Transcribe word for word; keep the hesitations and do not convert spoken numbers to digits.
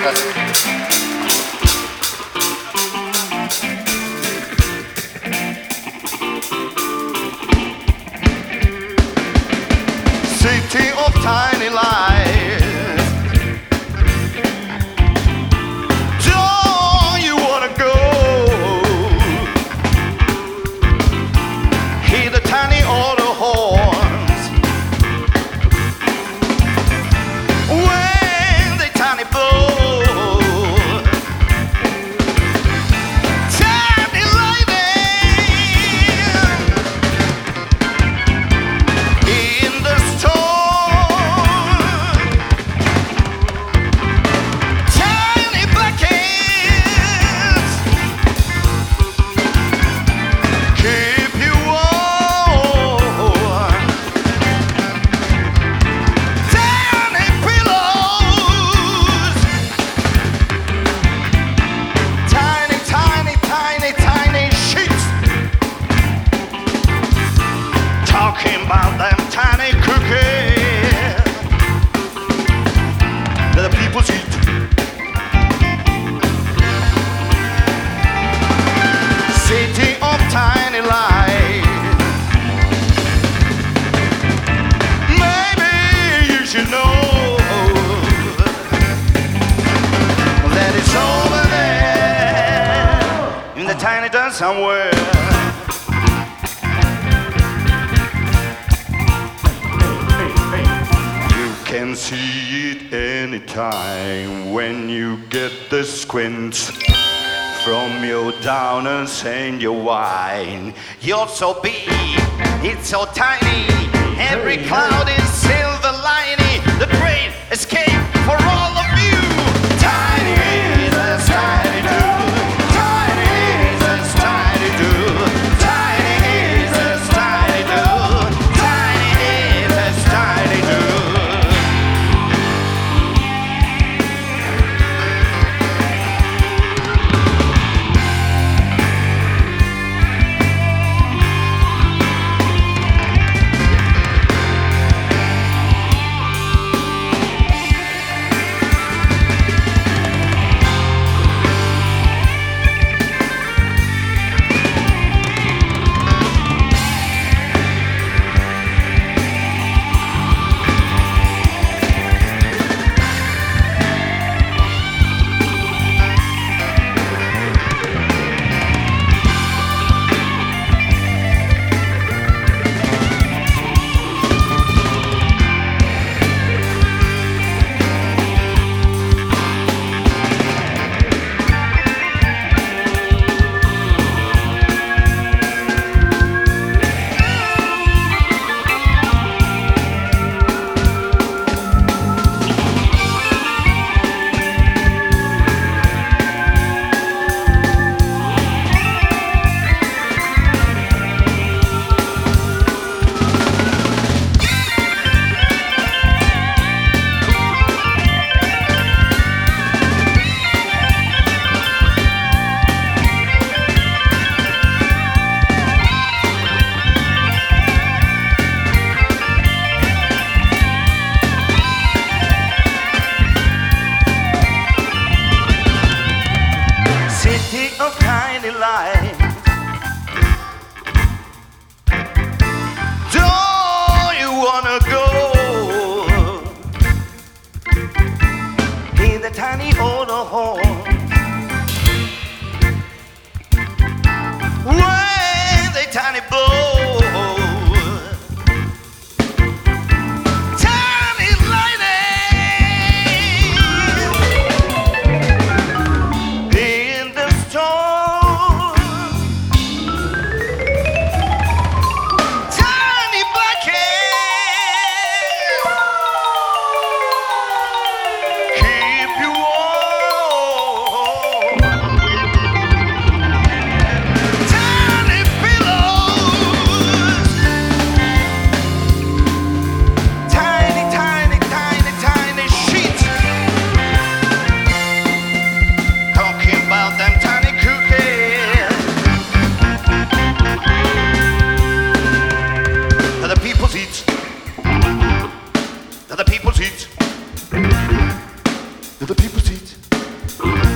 City of tiny lights, don't you wanna go? Hear the tiny auto horns when they tiny blow. Tiny lightning in the storm. Tiny black hands keep you warm. Tiny pillows, tiny, tiny, tiny, tiny sheets. Talking about them tiny cookies that the people eat. City of tiny lights. Maybe you should know that it's over there in the tiny town somewhere. You can see it anytime when you get the squint from your downers and your wine. You're so big, it's so tiny. Every cloud is silver lining. The great escape for all of you. Tiny Jesus, tiny dude. Tiny Jesus, tiny dude. Tiny Jesus, tiny dude. Tiny Jesus, tiny dude. City of tiny lights. Don't you wanna go? Hear the tiny auto horn when they tiny blow. Tiny lightning in the storm. Tiny black hands keep you warm. Tiny pillows, tiny, tiny, tiny, tiny sheets. Talking about them tiny cookies that the people eat. That the people eat. That the people eat. Thank